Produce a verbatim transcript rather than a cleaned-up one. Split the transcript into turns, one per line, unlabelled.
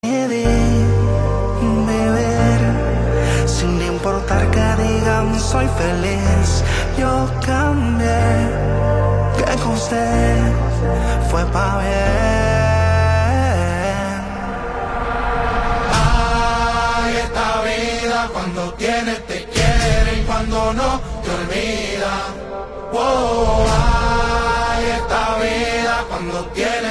Decidí vivir sin importar que digan soy feliz. Yo cambié, que con usted fue pa' bien.
Ay, esta vida cuando tienes te quiere y cuando no te olvida. Oh, ay, esta vida cuando tienes